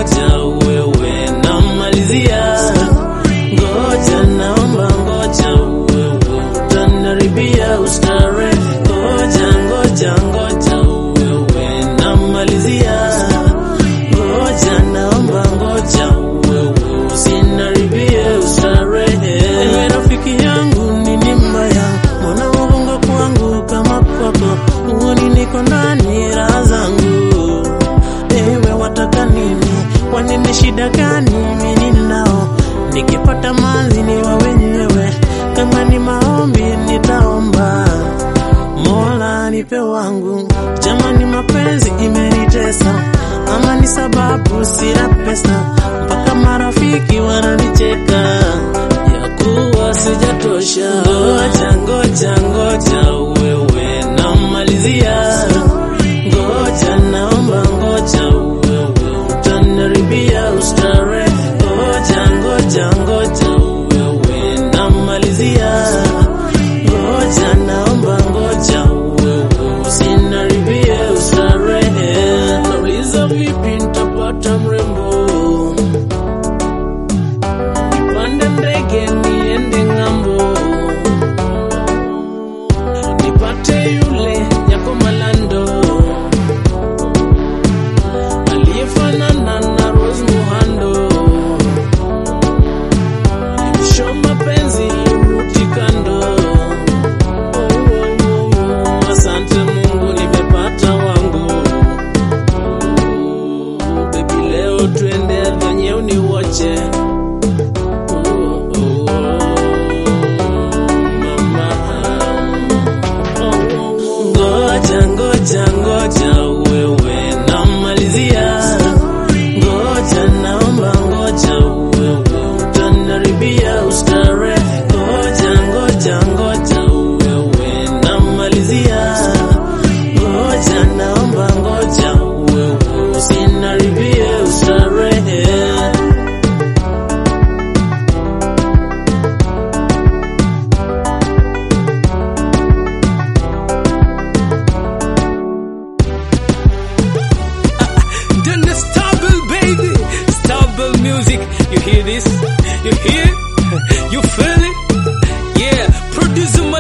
ngoja wewe namalizia. Ngoja naomba ngoja wewe utanaribia ustare. Ngoja wewe namalizia. Ngoja naomba ngoja wewe usinaribie ustarehe. Ewe rafiki yangu nini mbaya, mbona wagonga kwangu kama kwako? Uoni niko ndani raha zangu. Ewe wataka nini? Kwa nini shida gani mimi ninao? Nikipata manzi ni wa wenyewe, kama ni maombi nitaomba Mola nipe wangu. Jamani mapenzi imenitesa, ama ni sababu sina pesa, mpaka marafiki wananicheka ya kuwa sijatosha. Ngoja wewe namalizia. Ngoja naomba ngoja wewe utanaribia ustare. Ngoja wewe namalizia. Ngoja naomba ngoja wewe usinaribie ustarehe. Nauliza vipi nitapata mrembo, nipande ndege niende ng'ambo, nipate yule nyako malando aliyefanana na Rose Muhando. Show mapenzi ruti kando. Asante Mungu nimepata wangu. Baby leo twende venye uniwache. Mama ngoja wewe namalizia. Ngoja naomba ngoja wewe utanaribia ustare. Ngoja wewe namalizia. Ngoja naomba ngoja wewe usinaribie ustarehe. Then the stable, baby, stable music. You hear this? You hear? You feel it? Yeah, producer